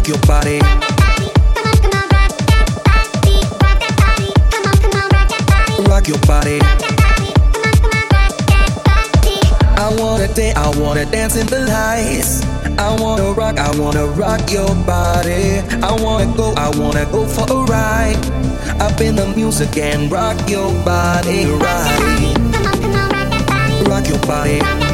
rock your body. Rock your body. I wanna dance in the lights. I wanna rock your body. I wanna go for a ride. Up in the music and rock your body, right? Rock your body.